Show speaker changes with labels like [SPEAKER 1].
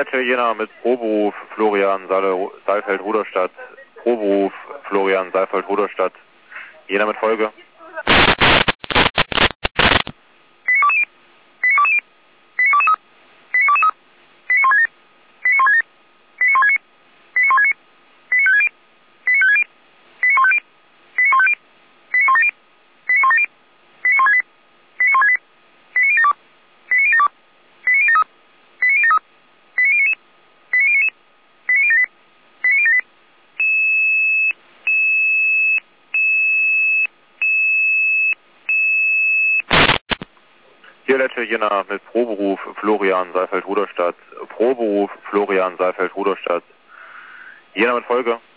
[SPEAKER 1] Letter Jena mit Proberuf Florian Saalfeld-Ruderstadt. Proberuf Florian Saalfeld-Ruderstadt. Jena mit Folge. Hier Letter Jena mit Proberuf Florian Saalfeld-Ruderstadt. Proberuf Florian Saalfeld-Ruderstadt. Jena mit Folge.